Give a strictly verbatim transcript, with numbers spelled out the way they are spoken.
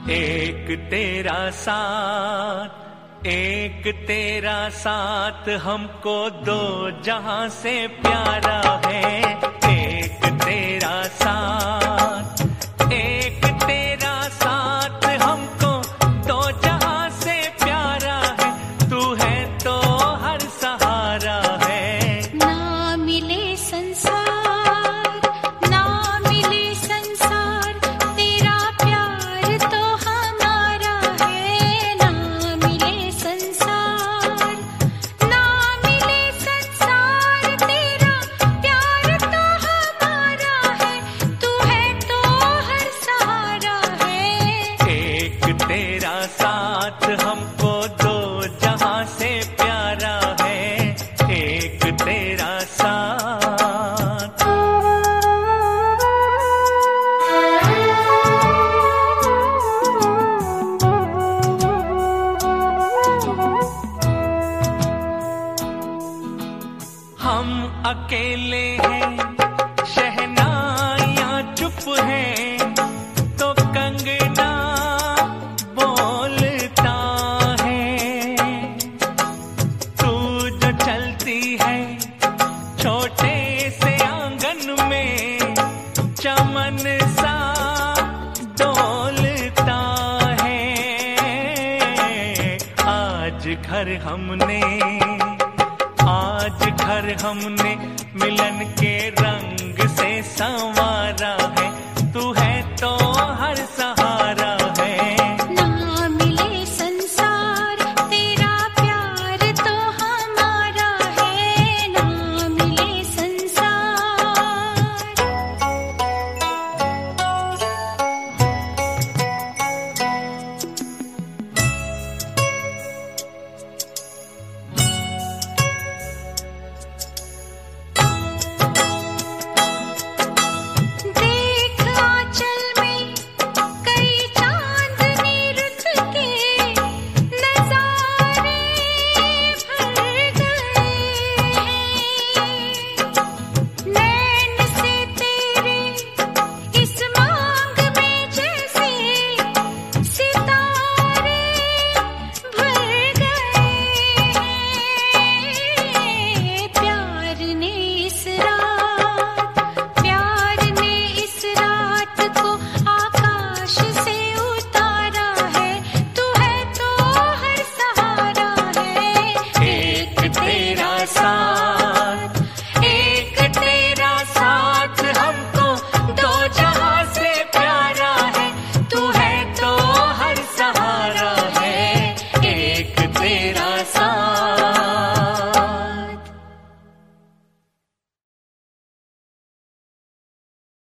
एक तेरा साथ, एक तेरा साथ हमको दो जहां से प्यारा है। एक तेरा साथ, एक तेरा साथ हमको दो जहां से प्यारा है। तू है तो हर सहारा है। ना मिले संसार, ना मिले संसार, तेरा प्यार तो हमारा है। ना मिले संसार, ना मिले संसार, तेरा प्यार तो हमारा है। तू है तो हर सहारा है। एक तेरा साथ हमको दो जहां से प्यारा है। एक तेरा साथ। हम अकेले हैं, शहनाइयां चुप हैं, तो कंगना बोलता है। तू जो चलती है छोटे से आंगन में, चमन सा डोलता है। आज घर हमने, आज घर हमने मिलन के रंग से संवारा है। तू है तो